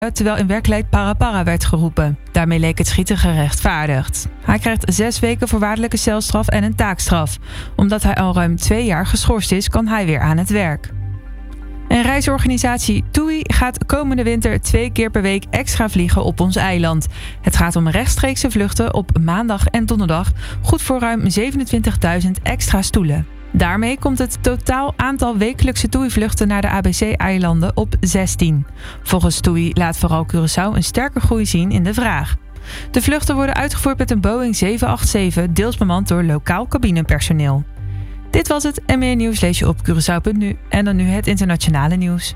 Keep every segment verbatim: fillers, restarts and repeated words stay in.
terwijl in werkelijkheid para para werd geroepen. Daarmee leek het schieten gerechtvaardigd. Hij krijgt zes weken voorwaardelijke celstraf en een taakstraf. Omdat hij al ruim twee jaar geschorst is, kan hij weer aan het werk. En reisorganisatie TUI gaat komende winter twee keer per week extra vliegen op ons eiland. Het gaat om rechtstreekse vluchten op maandag en donderdag, goed voor ruim zevenentwintigduizend extra stoelen. Daarmee komt het totaal aantal wekelijkse TUI-vluchten naar de A B C-eilanden op zestien. Volgens TUI laat vooral Curaçao een sterke groei zien in de vraag. De vluchten worden uitgevoerd met een Boeing zeven acht zeven, deels bemand door lokaal cabinepersoneel. Dit was het en meer nieuws lees je op Curaçao punt nu en dan nu het internationale nieuws.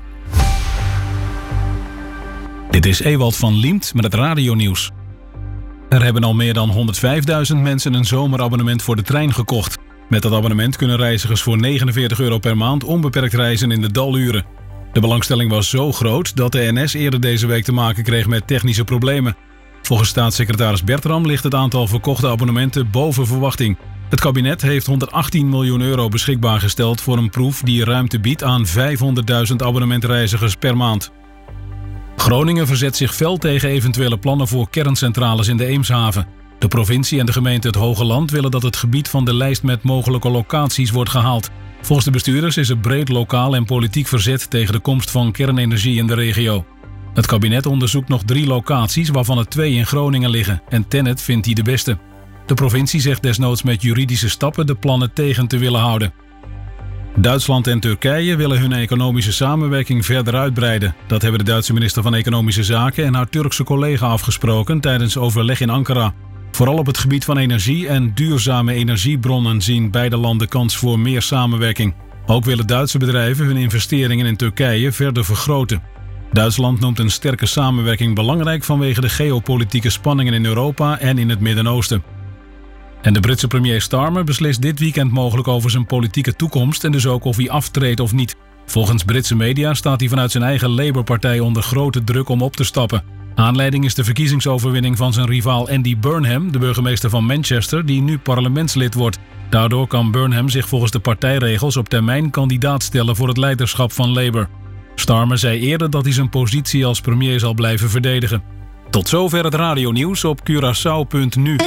Dit is Ewald van Liemt met het radionieuws. Er hebben al meer dan honderdvijfduizend mensen een zomerabonnement voor de trein gekocht. Met dat abonnement kunnen reizigers voor negenenveertig euro per maand onbeperkt reizen in de daluren. De belangstelling was zo groot dat de N S eerder deze week te maken kreeg met technische problemen. Volgens staatssecretaris Bertram ligt het aantal verkochte abonnementen boven verwachting. Het kabinet heeft honderdachttien miljoen euro beschikbaar gesteld voor een proef die ruimte biedt aan vijfhonderdduizend abonnementreizigers per maand. Groningen verzet zich fel tegen eventuele plannen voor kerncentrales in de Eemshaven. De provincie en de gemeente Het Hoge Land willen dat het gebied van de lijst met mogelijke locaties wordt gehaald. Volgens de bestuurders is er breed lokaal en politiek verzet tegen de komst van kernenergie in de regio. Het kabinet onderzoekt nog drie locaties, waarvan er twee in Groningen liggen, en Tennet vindt die de beste. De provincie zegt desnoods met juridische stappen de plannen tegen te willen houden. Duitsland en Turkije willen hun economische samenwerking verder uitbreiden. Dat hebben de Duitse minister van Economische Zaken en haar Turkse collega afgesproken tijdens overleg in Ankara. Vooral op het gebied van energie en duurzame energiebronnen zien beide landen kans voor meer samenwerking. Ook willen Duitse bedrijven hun investeringen in Turkije verder vergroten. Duitsland noemt een sterke samenwerking belangrijk vanwege de geopolitieke spanningen in Europa en in het Midden-Oosten. En de Britse premier Starmer beslist dit weekend mogelijk over zijn politieke toekomst en dus ook of hij aftreedt of niet. Volgens Britse media staat hij vanuit zijn eigen Labour-partij onder grote druk om op te stappen. Aanleiding is de verkiezingsoverwinning van zijn rivaal Andy Burnham, de burgemeester van Manchester, die nu parlementslid wordt. Daardoor kan Burnham zich volgens de partijregels op termijn kandidaat stellen voor het leiderschap van Labour. Starmer zei eerder dat hij zijn positie als premier zal blijven verdedigen. Tot zover het radionieuws op Curaçao punt nu.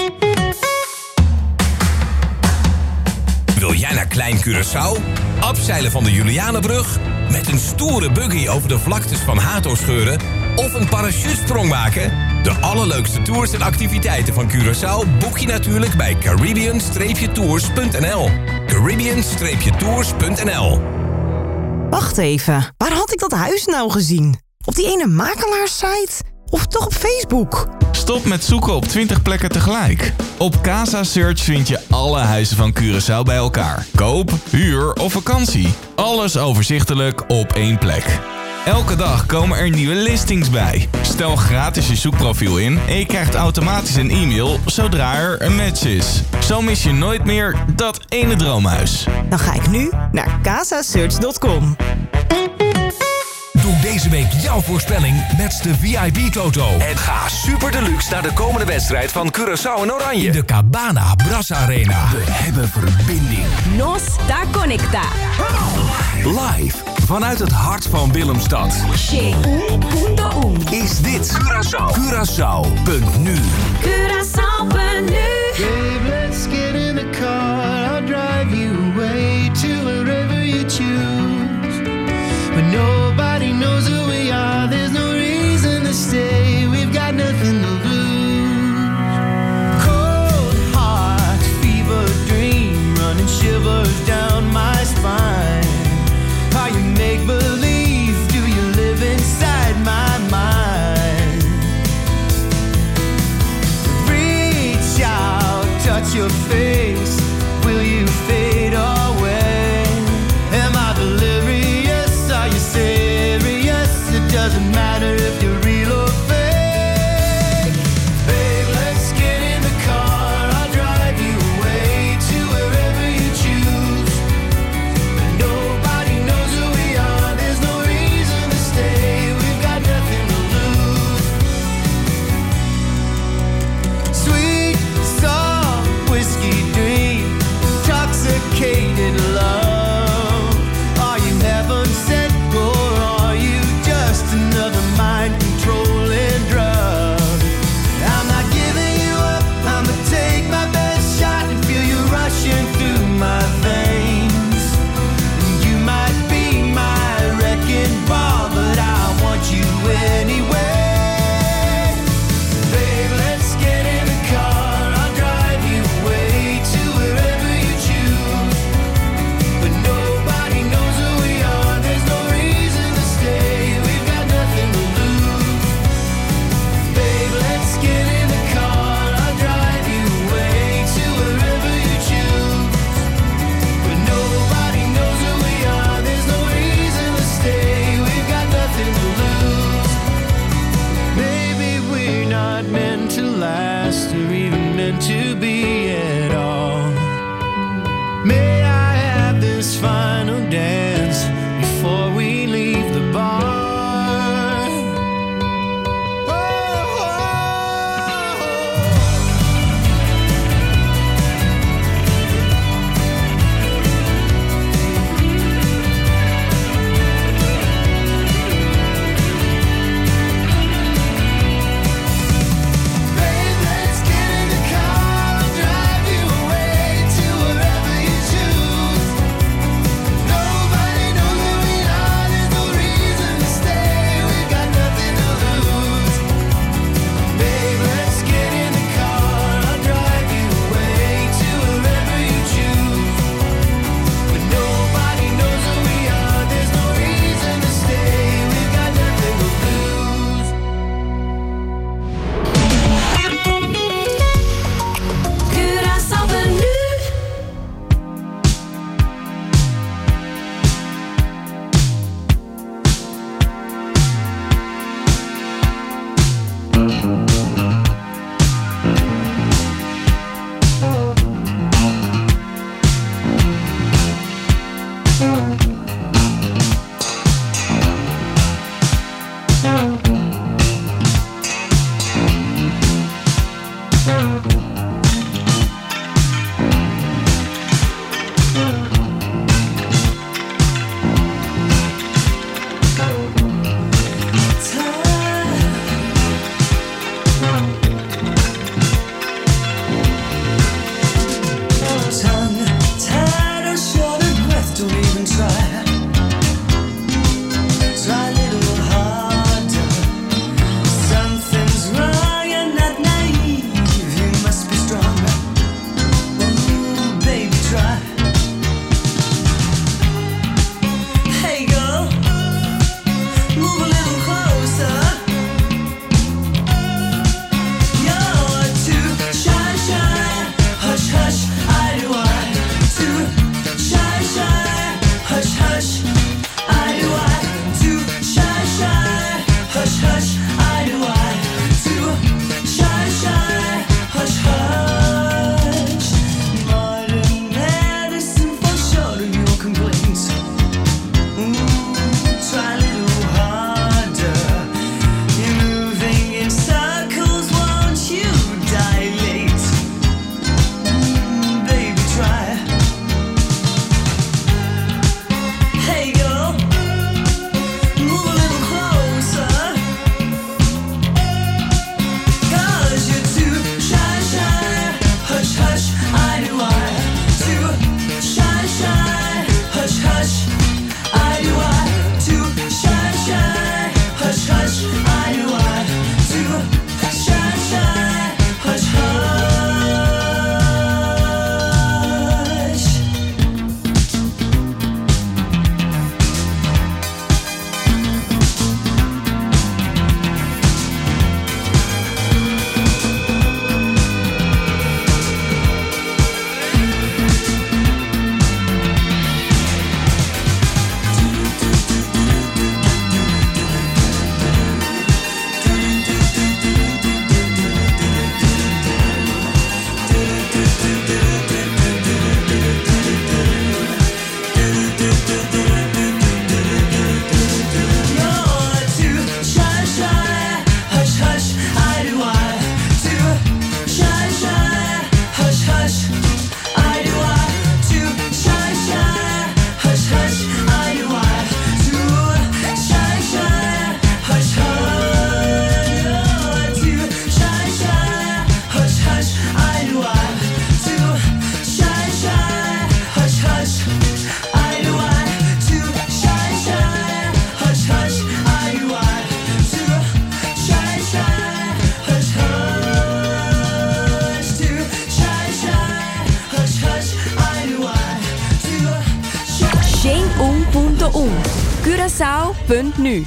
Wil jij naar Klein Curaçao? Afzeilen van de Julianenbrug? Met een stoere buggy over de vlaktes van Hato-scheuren? Of een parachutesprong maken? De allerleukste tours en activiteiten van Curaçao boek je natuurlijk bij Caribbean Tours punt n l. Caribbean Tours punt n l. Wacht even, waar had ik dat huis nou gezien? Op die ene makelaarssite? Of toch op Facebook? Stop met zoeken op twintig plekken tegelijk. Op Casa Search vind je alle huizen van Curaçao bij elkaar. Koop, huur of vakantie. Alles overzichtelijk op één plek. Elke dag komen er nieuwe listings bij. Stel gratis je zoekprofiel in en je krijgt automatisch een e-mail zodra er een match is. Zo mis je nooit meer dat ene droomhuis. Dan ga ik nu naar casa search punt com. Doe deze week jouw voorspelling met de V I P-toto. En ga super deluxe naar de komende wedstrijd van Curaçao en Oranje. In de Cabana Brasa Arena. We hebben verbinding. Nos está conecta. Live vanuit het hart van Willemstad. Is dit Curaçao. Curaçao punt nu. Curaçao punt nu. Babe, let's get in the car. I'll drive you away to wherever you choose. But nobody knows who we are. There's no reason to stay. We've got nothing to lose. Cold heart, fever dream, running shivers down my spine. Are you make believe? Do you live inside my mind? Curaçao punt nu.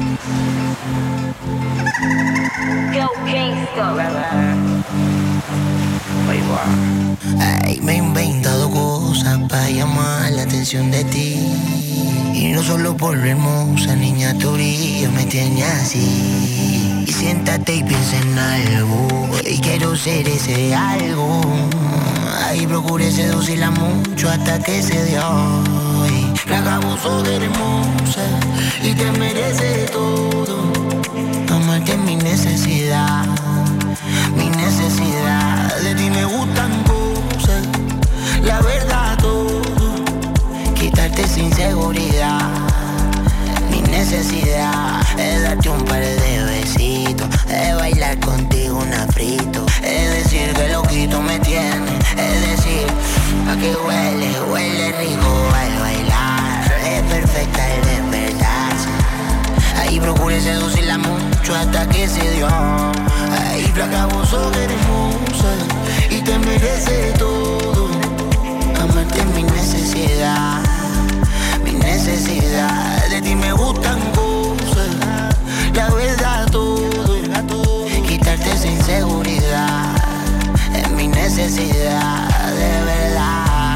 Ay, me he inventado cosas para llamar la atención de ti. Y no solo por lo hermosa, niña, tu brillo me tiene así. Y siéntate y piensa en algo, y quiero ser ese algo. Ahí procuré seducirla mucho hasta que se dio. Y la abuso de hermosa y te merece todo. Amarte es mi necesidad, mi necesidad. De ti me gustan cosas, la verdad todo. Quitarte sin seguridad, mi necesidad es darte un par de besitos, es bailar contigo un afrito, es decir que loquito me tiene, es decir, a que huele, huele rico al bailar, es perfecta el despertarse. Ahí procuré seducirla mucho hasta que se dio. Ahí flaca, vos sos hermosa y te merece todo. Amarte es mi necesidad, mi necesidad. De ti me gustan cosas, la verdad todo. Quitarte sin seguridad es mi necesidad, de verdad.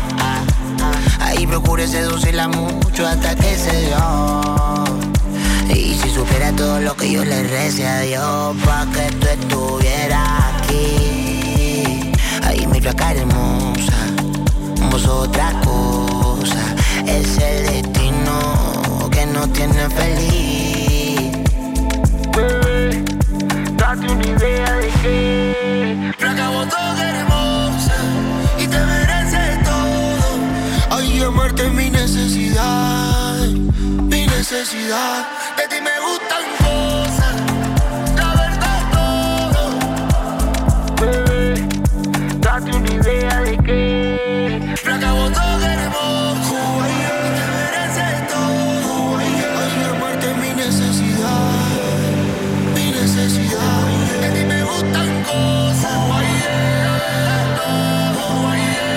Ahí procuré seducirla mucho hasta que se dio. Y si supiera todo lo que yo le recé a Dios pa' que tú estuvieras aquí. Ahí mi flaca hermosa, vos sos otra cosa. Es el destino que nos tiene feliz. Bebé, date una idea de que flaca, vos sos hermosa y te mereces todo. Ay, amarte es mi necesidad, mi necesidad. De ti me gustan cosas, la verdad todo. Bebé, date una idea de que flaca, vos sos hermosa y te mereces todo. Ay, amarte es mi necesidad, mi necesidad. De ti me gustan cosas, la verdad todo.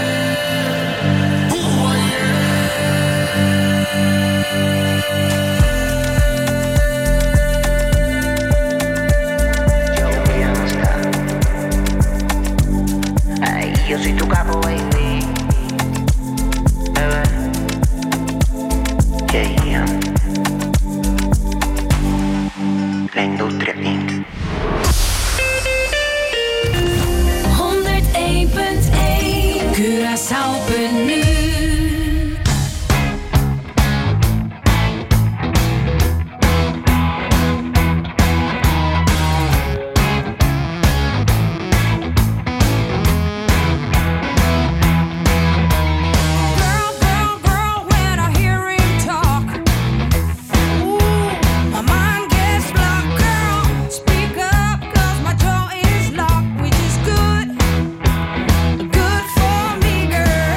Uh, yo soy tu capo, baby. Bebé. Yeah. La industria Inc. honderdéén punt één Curaçao punt nu. Good for me, girl.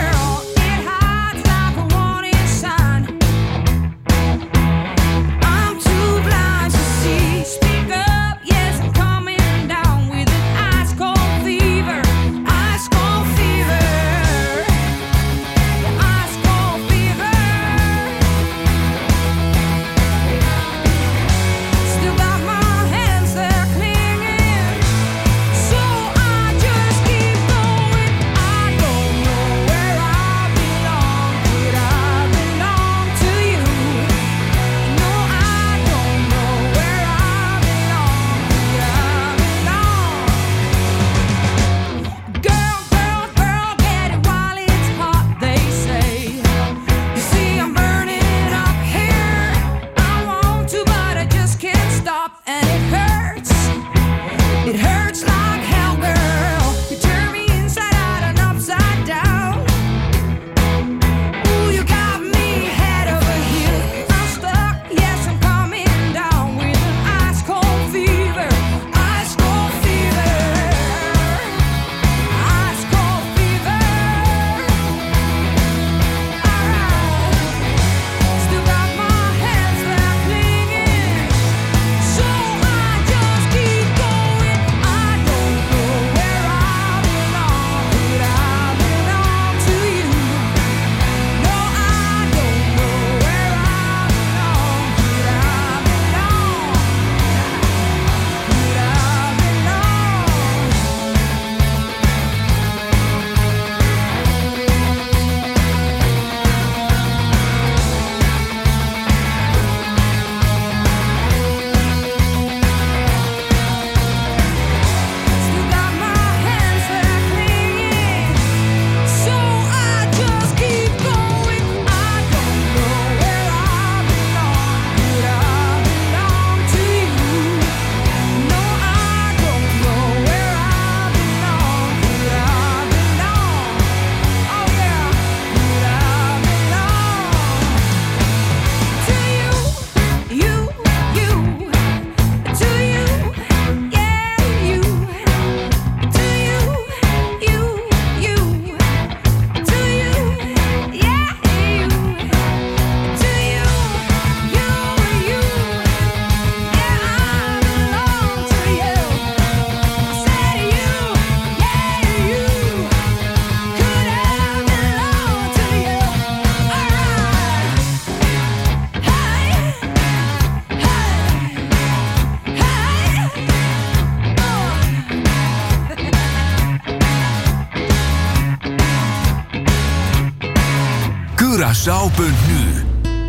Curaçao punt nu.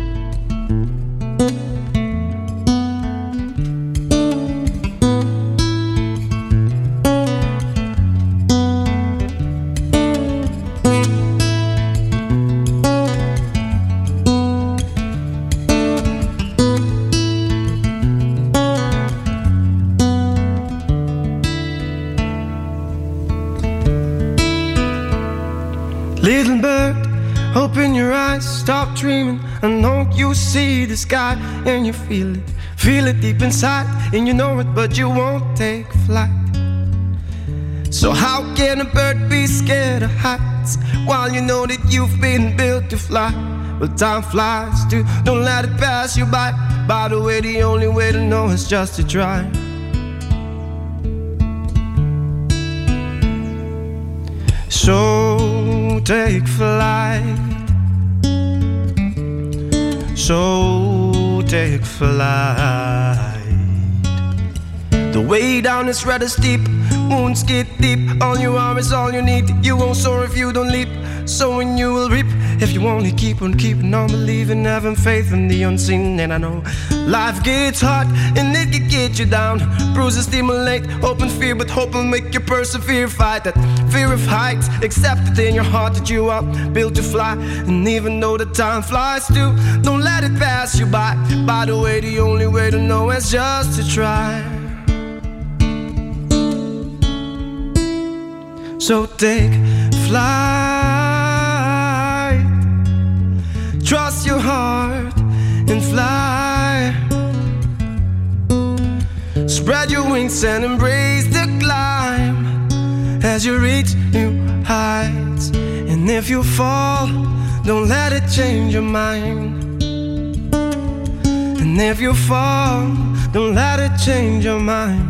Little bird, open your eyes, stop dreaming. I know you see the sky and you feel it, feel it deep inside, and you know it, but you won't take flight. So how can a bird be scared of heights while you know that you've been built to fly? Well, time flies too, don't let it pass you by. By the way, the only way to know is just to try. So take flight, so take flight. The way down is rather steep, wounds get deep. All you are is all you need. You won't soar if you don't leap, sowing you will reap. If you only keep on keeping on believing, having faith in the unseen. And I know life gets hard and it can get you down. Bruises stimulate, open fear, but hope will make you persevere. Fight that fear of heights, accept it in your heart that you are built to fly. And even though the time flies too, don't let it pass you by. By the way, the only way to know is just to try. So take flight, trust your heart and fly. Spread your wings and embrace the climb as you reach new heights. And if you fall, don't let it change your mind. And if you fall, don't let it change your mind.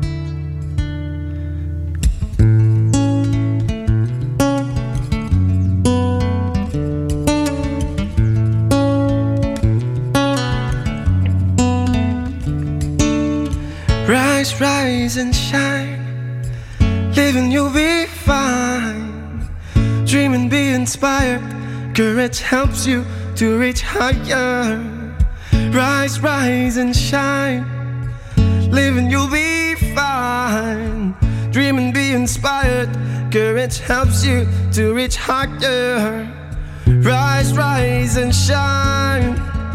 Rise, rise and shine. Living you'll be fine. Dream and be inspired. Courage helps you to reach higher. Rise, rise and shine. Living you'll be fine. Dream and be inspired. Courage helps you to reach higher. Rise, rise and shine.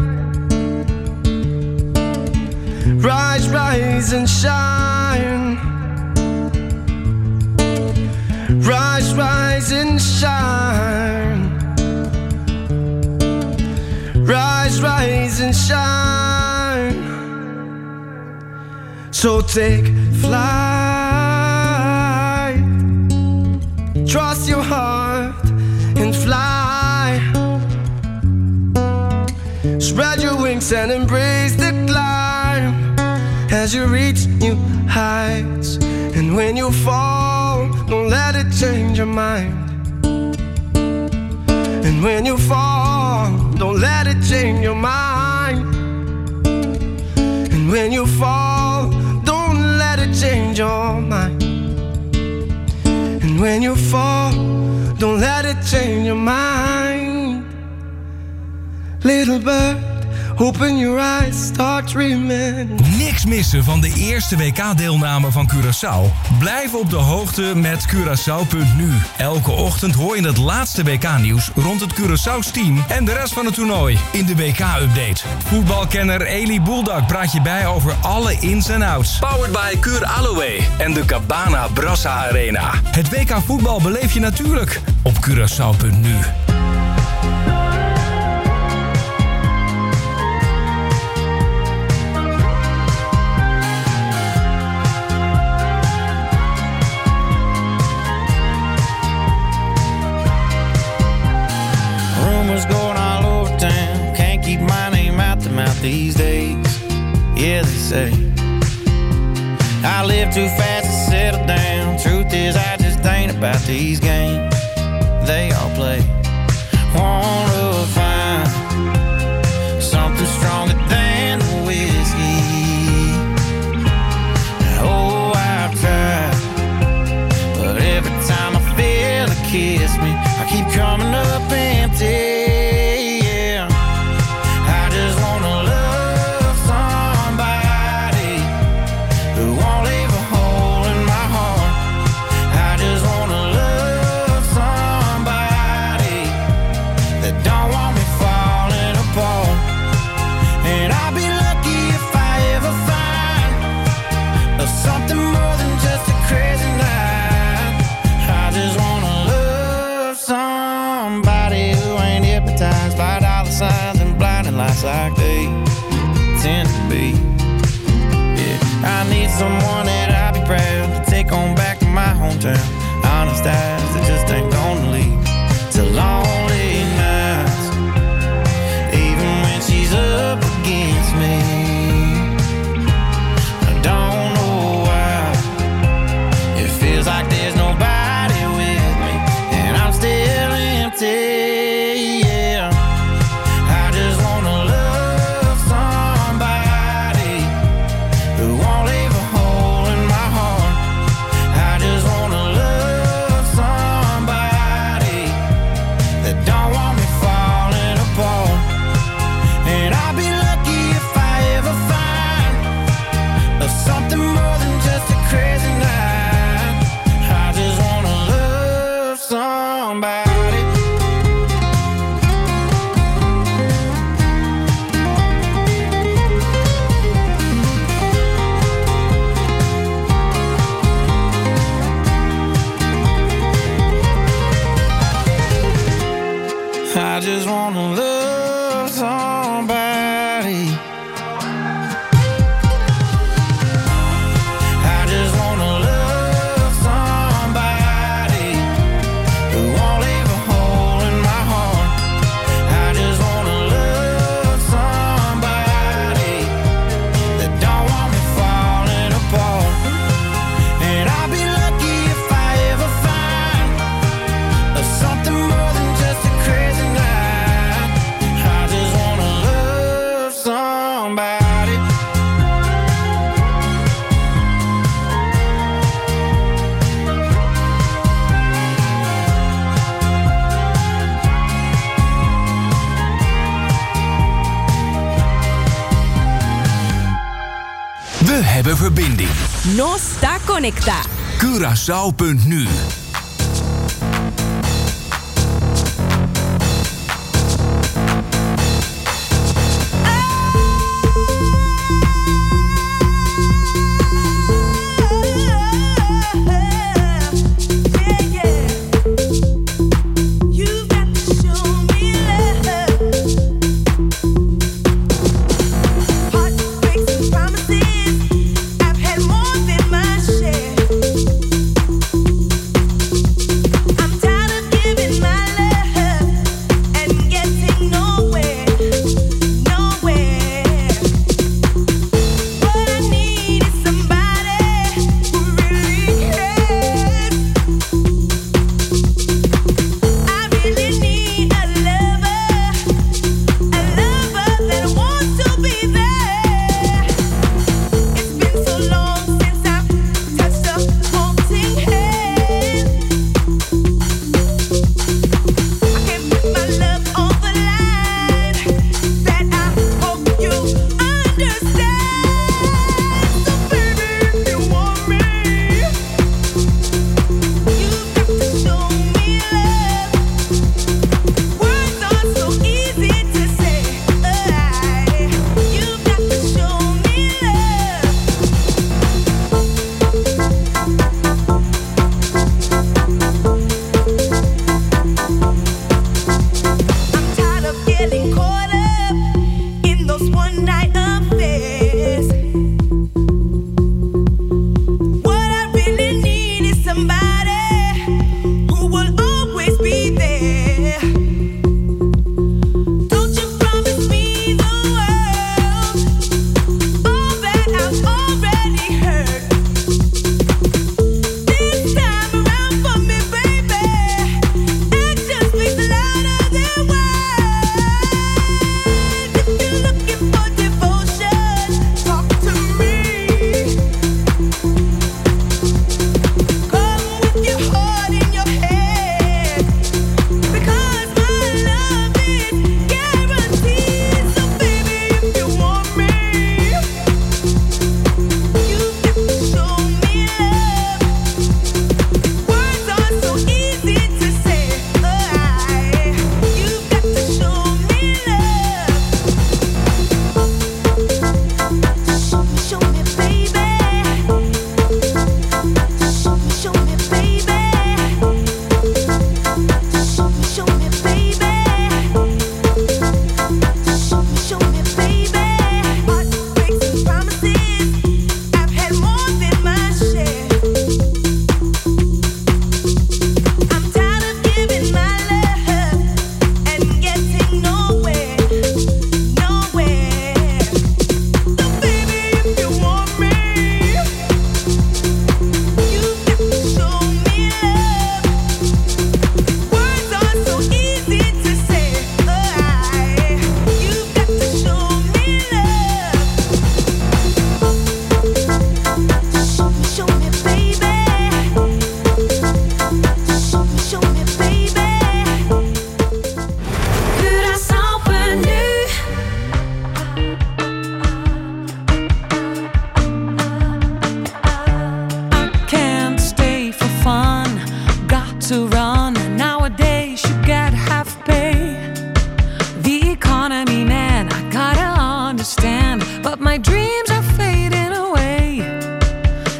Rise, rise and shine. Rise, rise and shine. Rise, rise and shine. So take flight, trust your heart and fly. Spread your wings and embrace the climb as you reach new heights. And when you fall, don't let it change your mind. And when you fall, don't let it change your mind. And when you fall, don't let it change your mind. And when you fall, don't let it change your mind. Little bird, open your eyes, start dreaming. Niks missen van de eerste W K-deelname van Curaçao? Blijf op de hoogte met Curaçao punt nu. Elke ochtend hoor je het laatste W K-nieuws rond het Curaçao's team en de rest van het toernooi in de W K-update. Voetbalkenner Eli Boeldak praat je bij over alle ins en outs. Powered by Cure Aloe en de Cabana Brassa Arena. Het W K voetbal beleef je natuurlijk op Curaçao punt nu. Rumors going all over town. Can't keep my name out the mouth these days. Yeah, they say I live too fast to settle down. Truth is, I just ain't about these games they all play. Wanna find something stronger than the whiskey. Oh, I've tried, but every time I feel it kiss me, I keep coming up empty. like they tend to be. Yeah, I need someone that I'll be proud to take on back to my hometown. Honest eyes that just ain't gonna lead to lonely nights, even when she's up against me. I don't know why it feels like there's nobody with me, and I'm still empty. I just wanna love somebody. I just wanna love somebody who won't leave a hole in my heart. I just wanna love somebody that don't want me falling apart. And I'll be lucky if I ever find something more than just a crazy night. We hebben verbinding. No está conecta. Curaçao punt nu.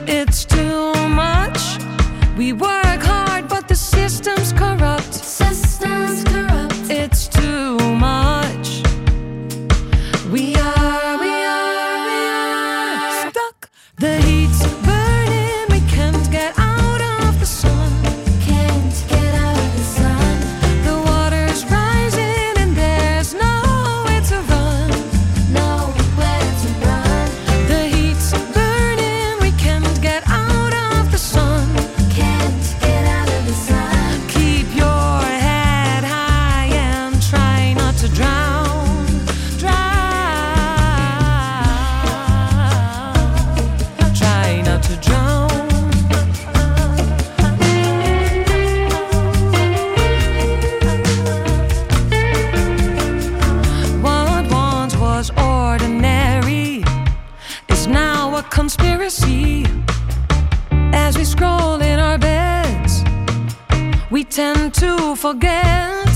It's too much. We work hard, but the system's corrupt. System's corrupt. It's too much. We are, we are, we are stuck. The heat's burning. We can't get out of the sun. Can't get out of the sun. The water's rising and there's nowhere to run. Nowhere to run. The heat's burning. We can't get out of the sun. Can't get out of the sun. Keep your head high and try not to drown. Drown. Try not to drown. What once was ordinary is now a conspiracy. As we scroll in our beds, we tend to forget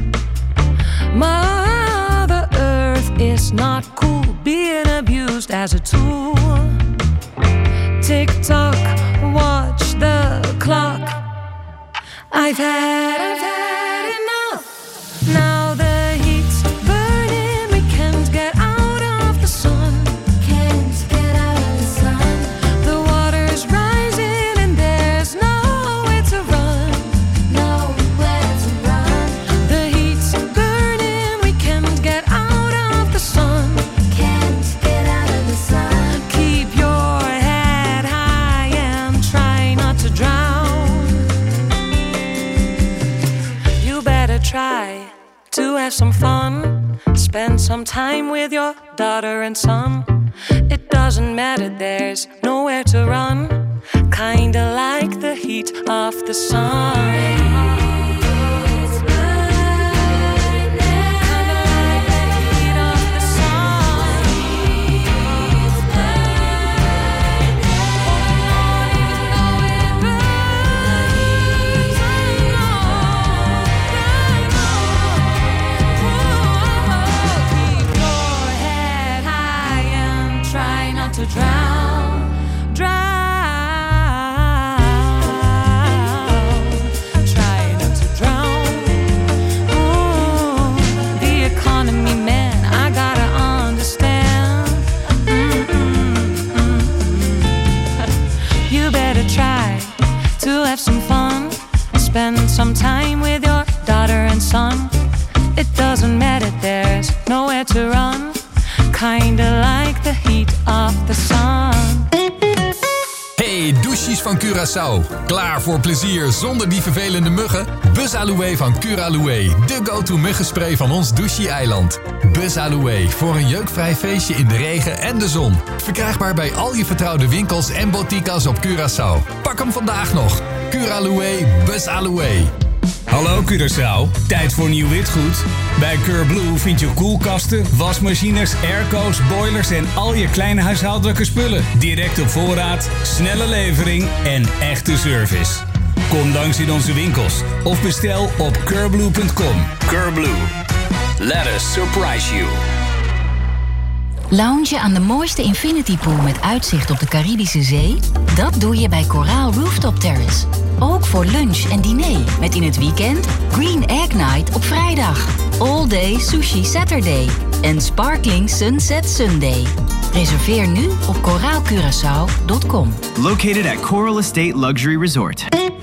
Mother Earth is not cool, being abused as a tool. Tick tock, watch the clock. I've had, I've had enough. Now the heat's burning. We can't get out of the sun. Can't get out of the sun. The water's rising and there's nowhere to run. Nowhere to run. The heat's burning. We can't get out of the sun. Can't get out of the sun. Keep your head high and try not to drown. You better try to have some fun. Spend some time with your daughter and son. It doesn't matter, there's nowhere to run. Kinda like the heat of the sun. To drown, drown, try not to drown. Ooh, the economy, man, I gotta understand. Mm-mm-mm-mm. You better try to have some fun. Spend some time with your daughter and son. It doesn't matter, there's nowhere to run. Kinda like the heat of the sun. Hey, douches van Curaçao. Klaar voor plezier zonder die vervelende muggen? Buzz Aloe van Curaloué, de go-to muggenspray van ons douche-eiland. Buzz Aloe, voor een jeukvrij feestje in de regen en de zon. Verkrijgbaar bij al je vertrouwde winkels en boutiques op Curaçao. Pak hem vandaag nog. Curaloué, Buzz Aloe. Hallo Curaçao, tijd voor nieuw witgoed? Bij Curblue vind je koelkasten, wasmachines, airco's, boilers en al je kleine huishoudelijke spullen. Direct op voorraad, snelle levering en echte service. Kom langs in onze winkels of bestel op curblue punt com. Curblue, let us surprise you. Loungen aan de mooiste infinity pool met uitzicht op de Caribische Zee? Dat doe je bij Coraal Rooftop Terrace. Ook voor lunch en diner met in het weekend Green Egg Night op vrijdag. All Day Sushi Saturday en Sparkling Sunset Sunday. Reserveer nu op coraal curaçao punt com. Located at Coral Estate Luxury Resort.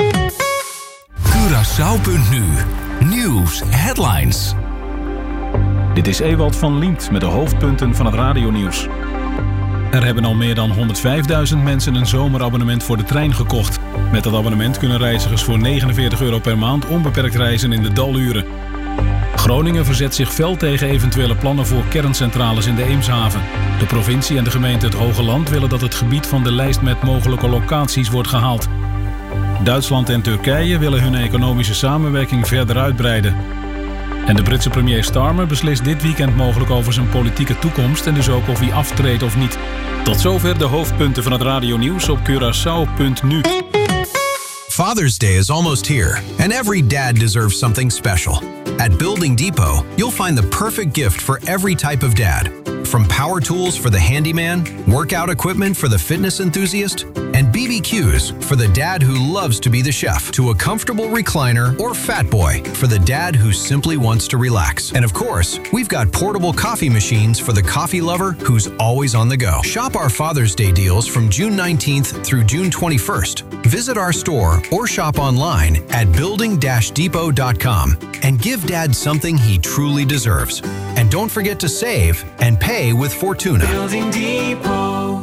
Curaçao punt nu. Nieuws headlines. Dit is Ewald van Liemt met de hoofdpunten van het radionieuws. Er hebben al meer dan honderdvijfduizend mensen een zomerabonnement voor de trein gekocht. Met dat abonnement kunnen reizigers voor negenenveertig euro per maand onbeperkt reizen in de daluren. Groningen verzet zich fel tegen eventuele plannen voor kerncentrales in de Eemshaven. De provincie en de gemeente Het Hoge Land willen dat het gebied van de lijst met mogelijke locaties wordt gehaald. Duitsland en Turkije willen hun economische samenwerking verder uitbreiden. En de Britse premier Starmer beslist dit weekend mogelijk over zijn politieke toekomst en dus ook of hij aftreedt of niet. Tot zover de hoofdpunten van het radionieuws op Curaçao punt nu. Father's Day is almost here, and every dad deserves something special. At Building Depot, you'll find the perfect gift for every type of dad. From power tools for the handyman, workout equipment for the fitness enthusiast, and B B Qs for the dad who loves to be the chef, to a comfortable recliner or fat boy for the dad who simply wants to relax. And of course, we've got portable coffee machines for the coffee lover who's always on the go. Shop our Father's Day deals from June nineteenth through June twenty-first. Visit our store or shop online at building dash depot dot com and give Dad something he truly deserves. And don't forget to save and pay with Fortuna. Building Depot.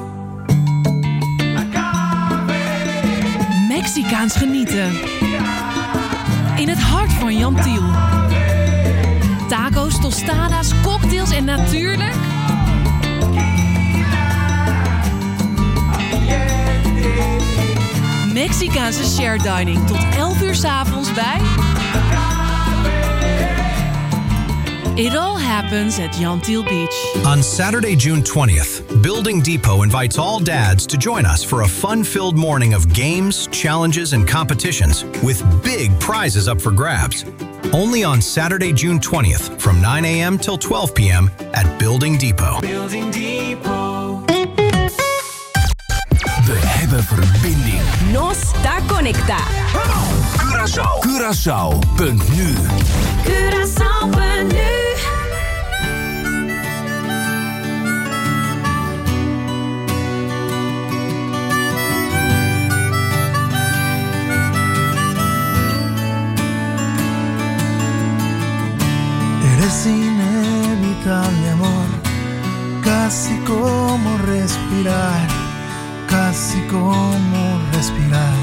Mexicaans genieten. In het hart van Jan Tiel. Taco's, tostadas, cocktails en natuurlijk... Mexicaanse shared dining tot elf uur 's avonds bij... It all happens at Jan Tiel Beach. On Saturday, June twentieth, Building Depot invites all dads to join us for a fun-filled morning of games, challenges, and competitions with big prizes up for grabs. Only on Saturday, June twentieth from nine a.m. till twelve p.m. at Building Depot. Building Depot. We hebben verbinding. Nos da conecta. Curaçao. Curaçao.nu. Curaçao.nu. Eres inevitable, amor, casi como respirar, casi como respirar.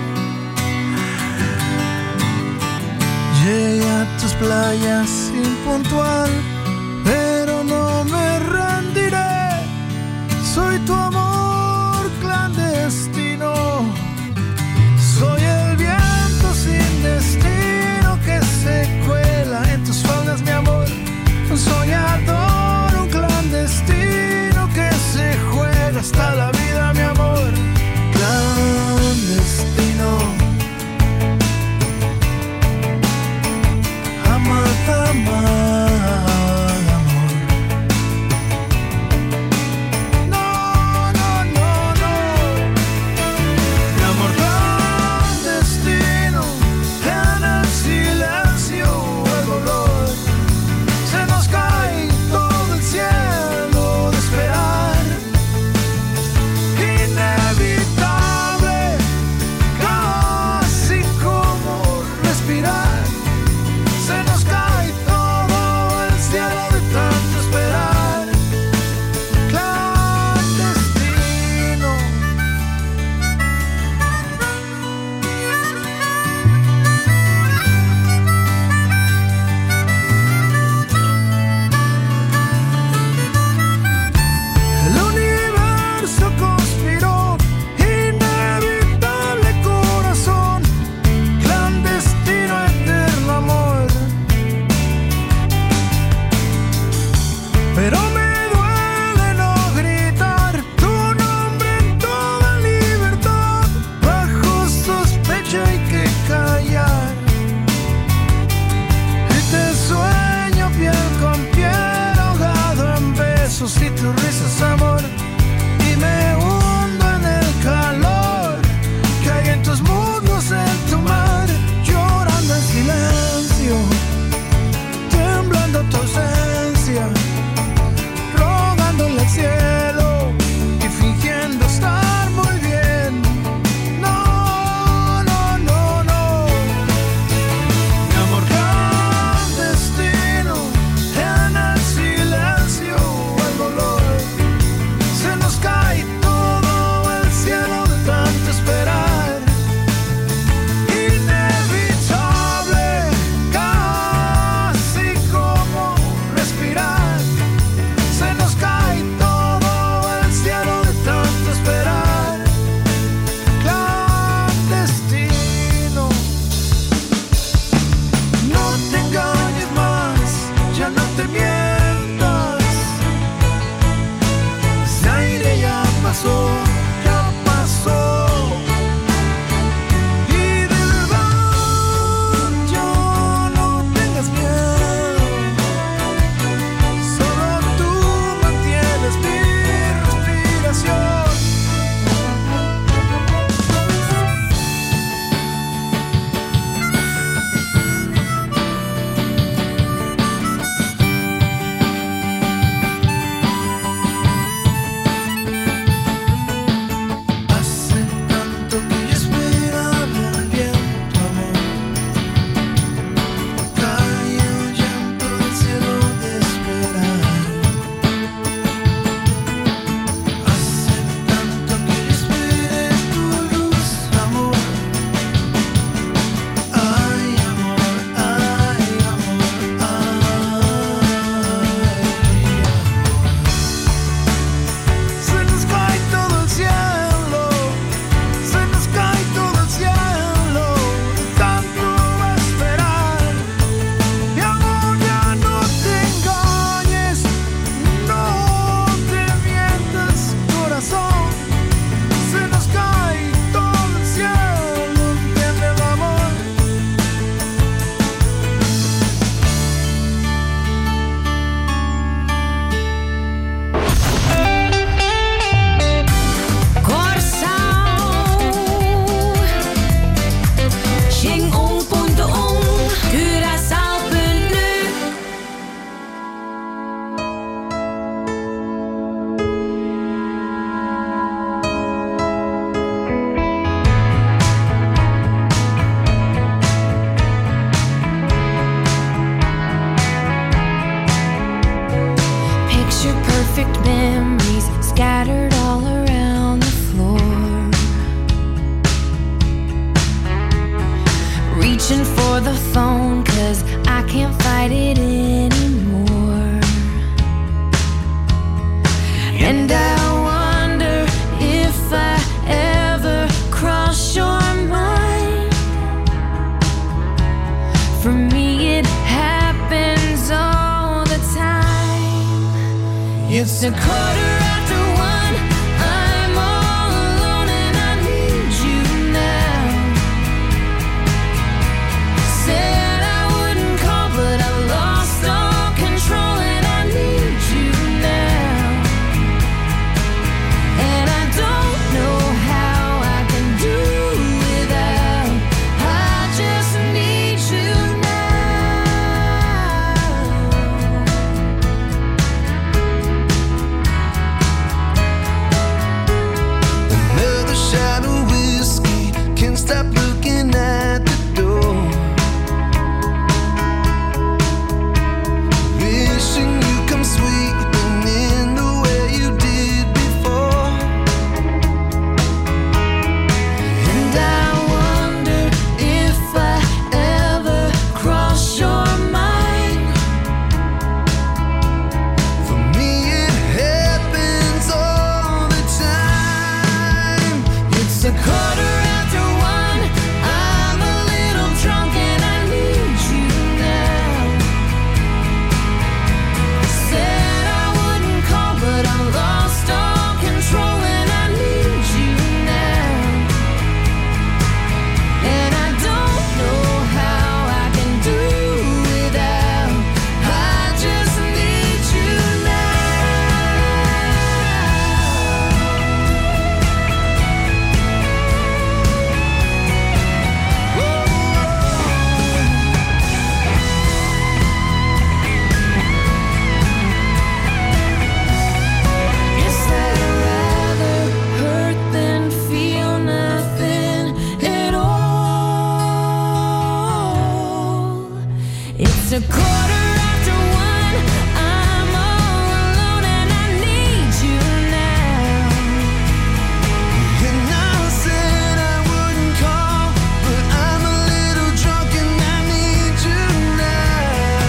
Llegué a tus playas impuntual, pero no me rendiré. Soy tu amor clandestino, soy el viento sin destino que se cuela en tus faldas, mi amor. Un soñador, un clandestino que se juega hasta la vida, mi amor. Clandestino, amada, amada. reaching for the phone, 'cause I can't fight it anymore. And I wonder if I ever cross your mind. For me it happens all the time. It's a quarter after one, I'm all alone and I need you now. Said I wouldn't call, but I lost all control and I need you now. And I don't know how I can do without. I just need you now. Another shot of whiskey, can't stop looking at the door. Wishing you come sweeping in the way you did before. And I wonder if I ever cross your mind. For me it happens all the time. It's a quarter after one, I'm a little drunk and I need you now. Said I wouldn't call, but I lost all control and I need you now. And I don't know how I can do without. I just need you Guess that I'd rather hurt than feel nothing at all. It's a quarter after one, I'm all alone and I need you now. And I said I wouldn't call, but I'm a little drunk and I need you now.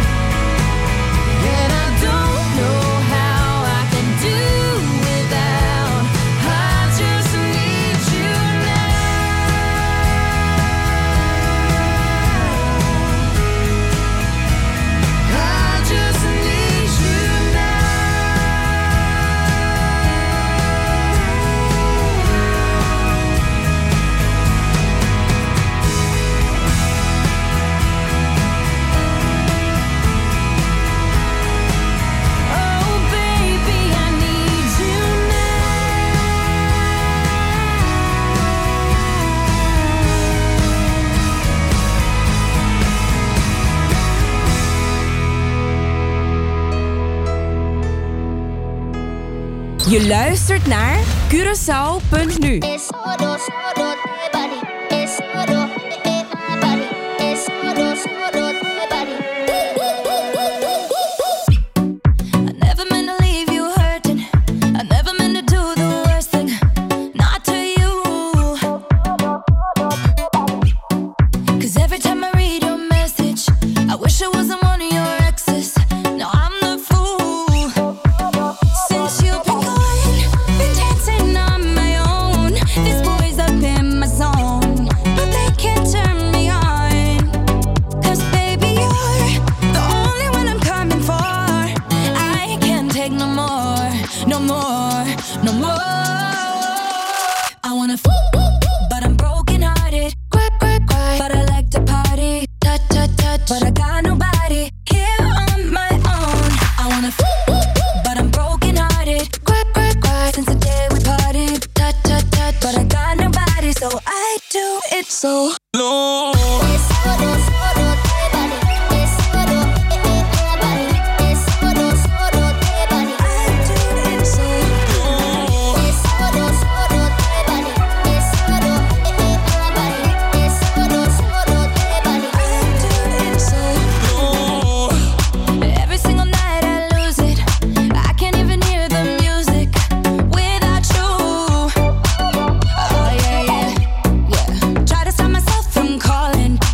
And I don't know how I can do without. I just need you now. I just need you now. Oh baby, I need you Je luistert naar Curaçao punt nu. I never meant to leave you hurting. I never meant to do the worst thing. Not to you. 'Cause every time I read your message, I wish I wasn't one of your exes. Now I'm the fool. Since you've been gone, been dancing on my own. These boys up in my zone, but they can't turn me on. 'Cause baby, you're the only one I'm coming for. I can't take no more, no more, no more. I wanna f, but I'm broken hearted. Cry, cry, cry, but I like to party. Touch, touch, touch, but I got nobody here on my own. I wanna f, but I'm broken hearted. Cry, cry, cry, since the day we parted. Touch, touch, touch, but I got nobody, so I do it so low. Every single night I lose it. I can't even hear the music without you. Oh yeah, yeah, yeah. Try to stop myself from calling.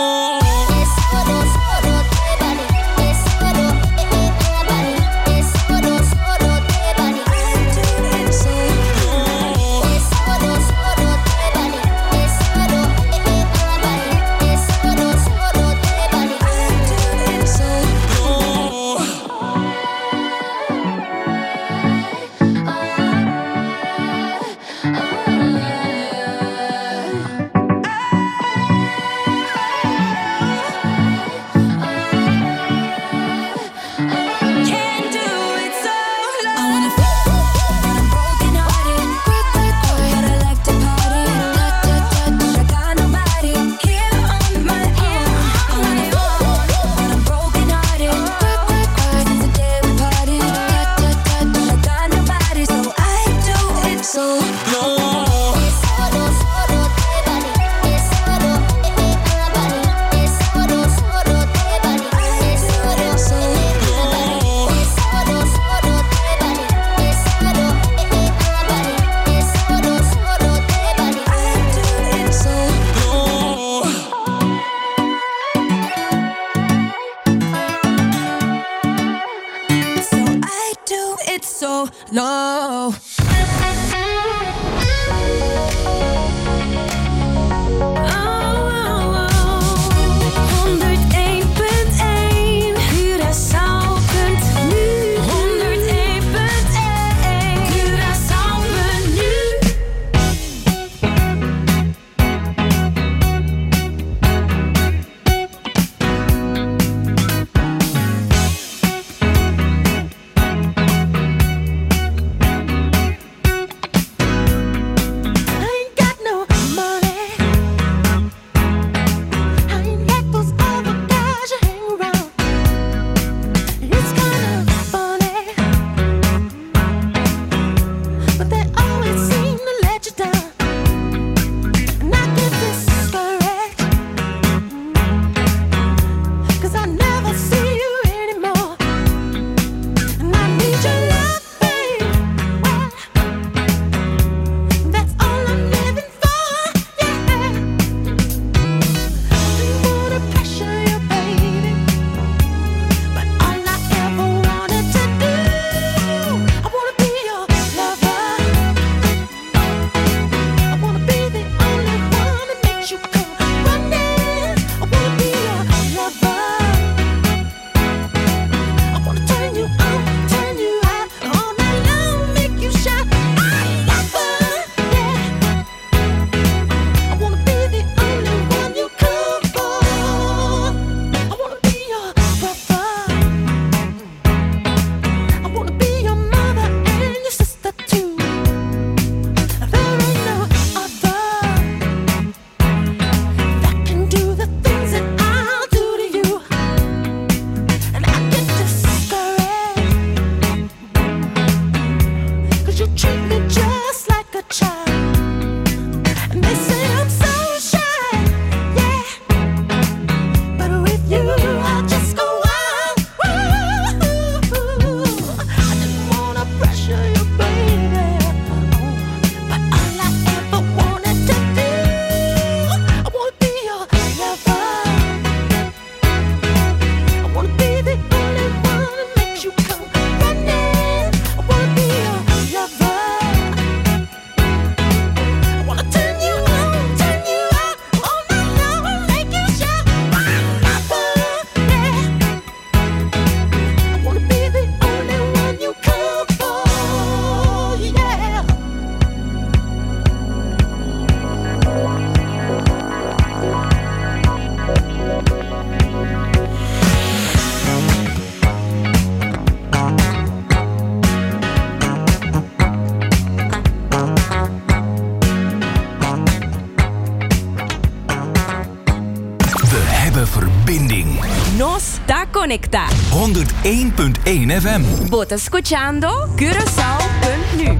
Conecta. honderdéén punt één F M. Vos escuchando Curaçao punt nu.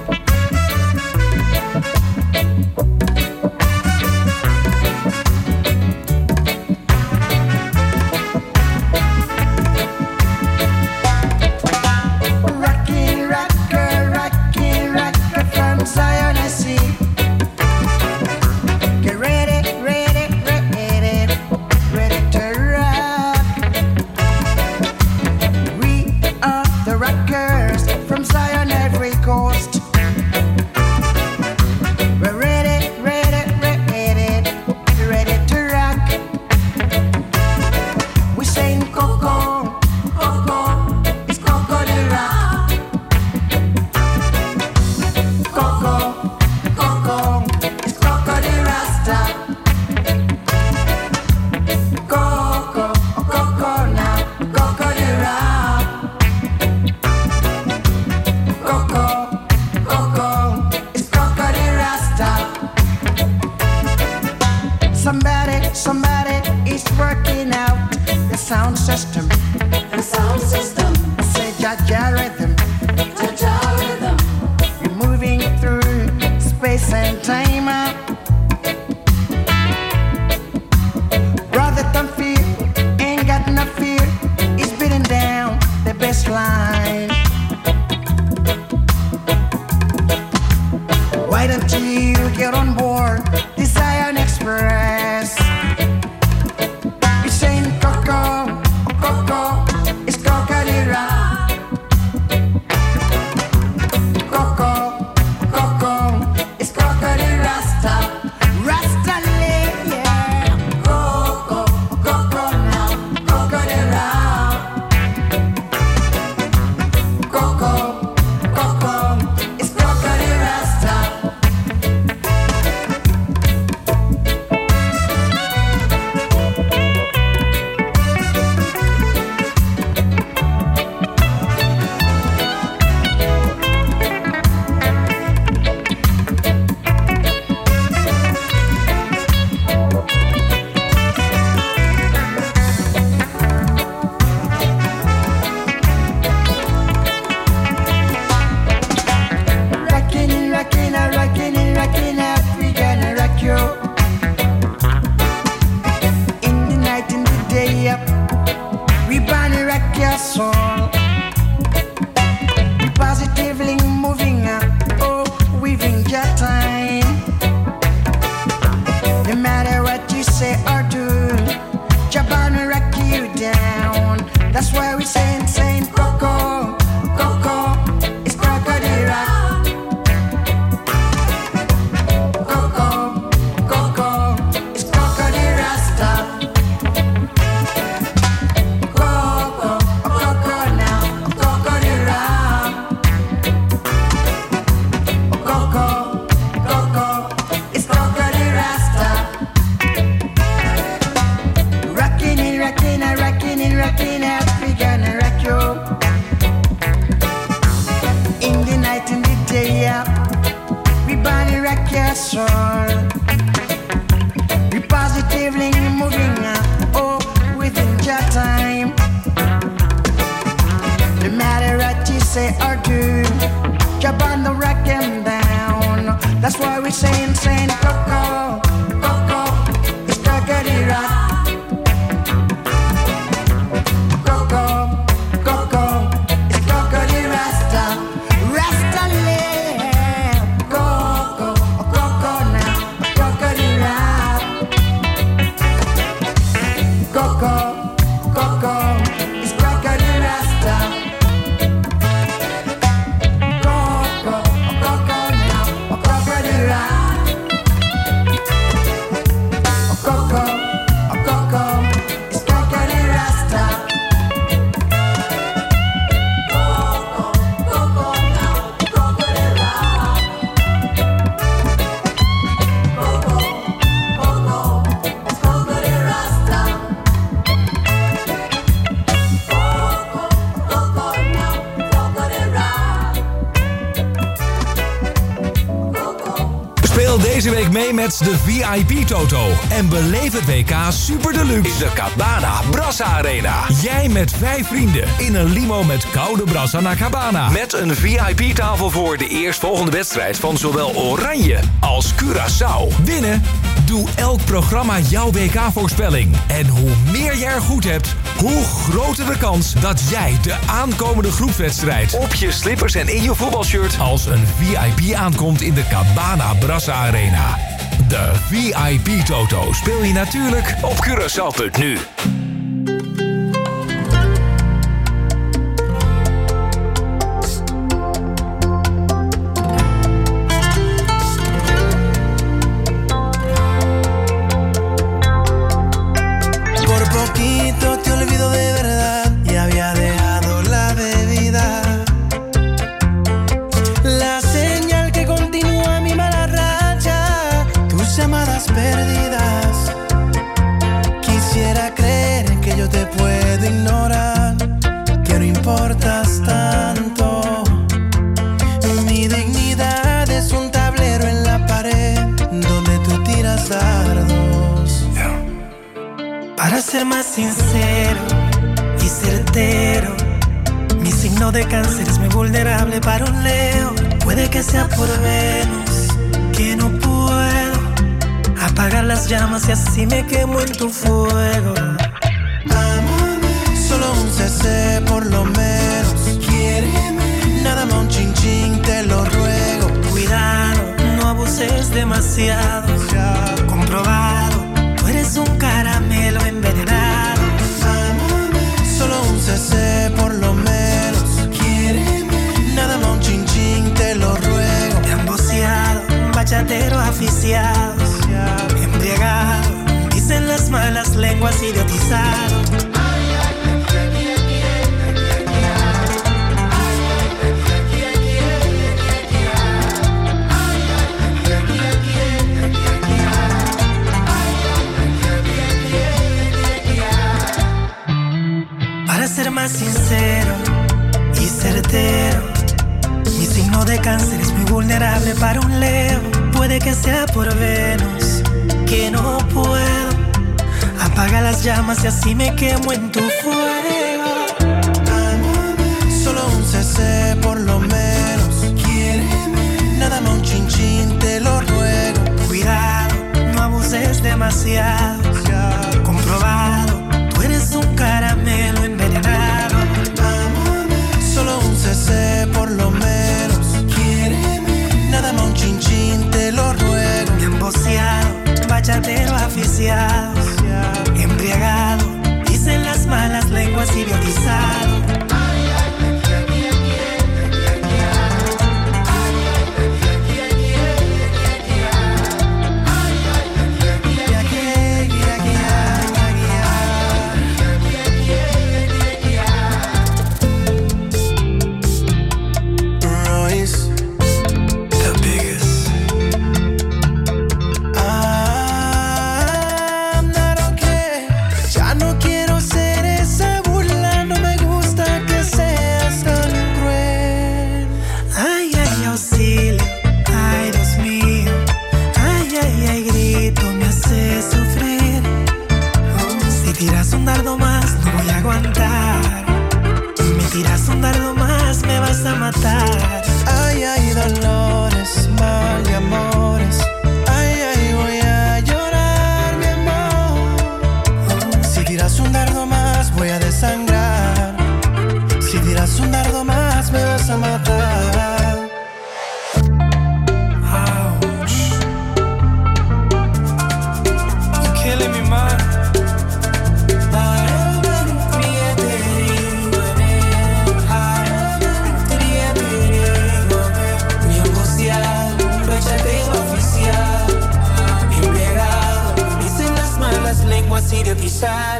Rocky, rocker, rocky, rocker from Zion I see. Get ready, ready, ready. working out the sound system. The sound system. I say Jaja rhythm. Jaja rhythm. You're moving through space and time. Brother, don't fear, ain't got no fear. He's beating down the best line. Why don't you get on board the Zion Express? You're saying Coco, Coco, it's Cocadera. Coco, Coco, it's Cocadera Rasta. Rasta live, yeah. Coco, Coco now, Cocadera. Coco, Coco, it's Cocadera Rasta. Rockin' and rockin' and rockin' and rockin' out, we gonna rock you. In the night, in the day, up, we gonna rock your soul. We positively moving up, oh, weaving your time. No matter what you say or do, you're gonna rock you down. That's why we saying, saying, Coco, Coco, it's Cocadera. Coco, Coco, it's Cocadera Rasta. Coco, Coco now, Cocadera. Coco, Coco, it's Cocadera Rasta. Rockin' and rockin' and rockin' and rockin' out, we gonna rock you. In the night, in the day, yeah, we gonna rock your soul. We positively moving up, oh, within your time. No matter what you say or do, you're bound to rock them down. That's why we're saying, saying, Coco, Coco, it's Cocadera. Coco, Coco, it's Cocadera Rasta. Rasta live. Coco, Coco now, Cocadera. Coco, Coco, it's Cocadera Rasta. Coco, Coco now, Cocadera. Coco, Coco, it's Cocadera Rasta. Coco, Coco now, Cocadera. Coco, Coco, it's Cocadera Rasta. Coco, Coco now, Cocadera. Speel deze week mee met de V I P Toto en beleef het W K Super Deluxe in de Cabana Brassa Arena. Jij met vijf vrienden in een limo met koude brassa naar Cabana. Met een V I P tafel voor de eerstvolgende wedstrijd van zowel Oranje als Curaçao. Winnen? Doe elk programma jouw W K-voorspelling. En hoe meer jij er goed hebt, hoe groter de kans dat jij de aankomende groepswedstrijd op je slippers en in je voetbalshirt als een V I P aankomt in de Cabana Brassa Arena. De V I P Toto speel je natuurlijk op Curaçao punt nu. Por poquito te olvido de verdad y había dejado la bebida. La señal que continúa mi mala racha, tus llamadas perdidas. Quisiera creer Para ser más sincero y certero, mi signo de cáncer es muy vulnerable para un Leo. Puede que sea por Venus, que no puedo apagar las llamas y así me quemo en tu fuego. Solo un C C por lo menos. Quiéreme. Nada más un chin chin, te lo ruego. Cuidado, no abuses demasiado. Comprobado, tú eres un caramelo envenenado. Solo un C C por lo menos. Quiéreme. Nada más un chin chin, te lo ruego. Me han boceado, bachatero aficiado. Embriagado, dicen las malas lenguas, idiotizado. Para ser más sincero y certero, mi signo de cáncer es muy vulnerable para un Leo. Puede que sea por Venus, que no puedo apagar las llamas y así me quemo en tu fuego. Solo un C C por lo menos. Quiéreme. Nada más un chin chin, te lo ruego. Cuidado, no abuses demasiado. Comprobado, tú eres un caramelo envenenado. Solo un C C por lo menos. Quiéreme. Nada más un chin chin, te lo ruego. Me han boceado, bachatero aficiado. Embriagado, dicen las malas lenguas, idiotizado. Matar. Ay, ay, dolores, mal y amores. Ay, ay, voy a llorar, mi amor. Si tiras un dardo más, voy a desangrar. Si tiras un dardo más, me vas a matar.